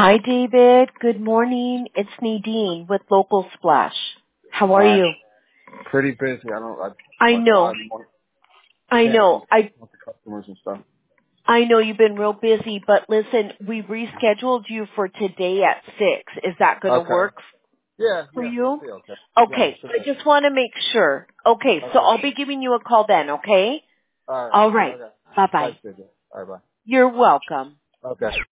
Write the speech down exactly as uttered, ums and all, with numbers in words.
Hi, David. Good morning. It's Nadine with Local Splash. How are Hi. you? Pretty busy. I don't. I I work a know. lot more. I Can't know. really I talk to customers and stuff. I know you've been real busy, but listen, we rescheduled you for today at six. Is that going to Okay. work Yeah. for Yeah. That'll you? be okay. Yeah. I'm Okay. sure. I just want to make sure. Okay. So Okay. I'll be giving you a call then. Okay. All right. All right. Okay. Bye bye. Thanks, David. All right. You're welcome. Bye. Okay.